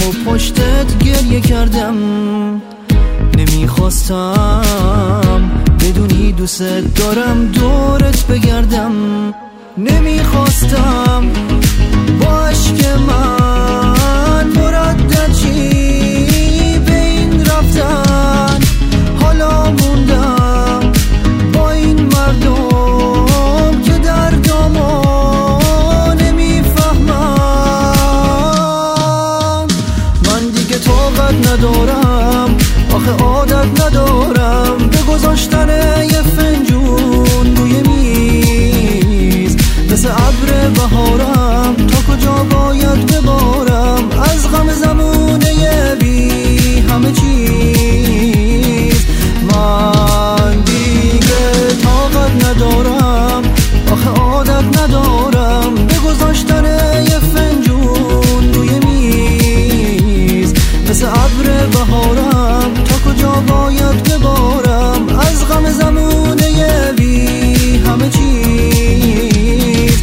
پشتت گریه کردم، نمیخواستم بدونی دوست دارم دورت بگردم، نمیخواستم با عشق من مردد چی به این رفتن، حالا موندم با این مردم که دردامو نمیفهمم. من دیگه طاقت ندارم، آخه عادت ندارم به گذاشتن یه فنجون روی میز، مثل ابر بهارم تا کجا باید ببارم از غم زمونه بی همه چیز. من دیگه طاقت ندارم، آخه عادت ندارم به گذاشتن یه فنجون روی میز، مثل ابر بهارم تا کجا باید ببارم از غم زمونه بی همه چیز.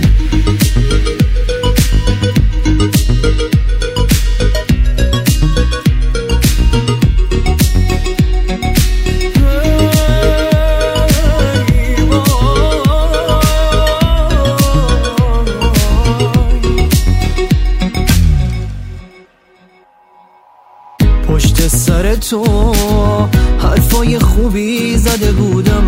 پشت سر تو حرفای خوبی زده بودم،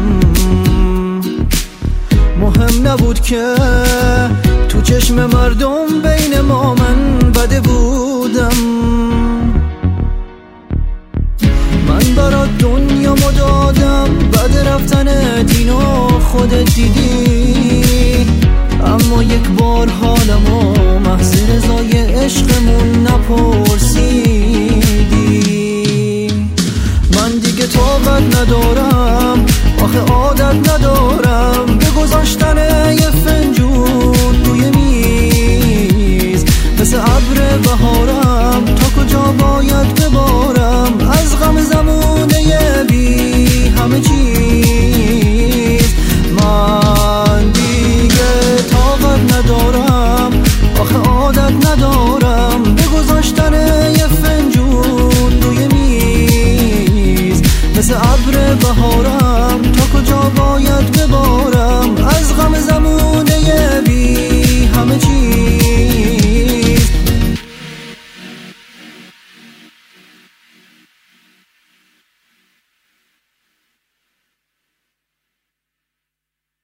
مهم نبود که تو چشم مردم بین ما من بده بودم. من برات دنیا مدادم بعد رفتن دینو خودت دیدی، اما یک بار حالمو محض رضای عشقمون نپرسیدی. من دیگه طاقت ندارم، آخه عادت ندارم به گذاشتن یه فنجون روی میز، مثل ابر بهارم تا کجا باید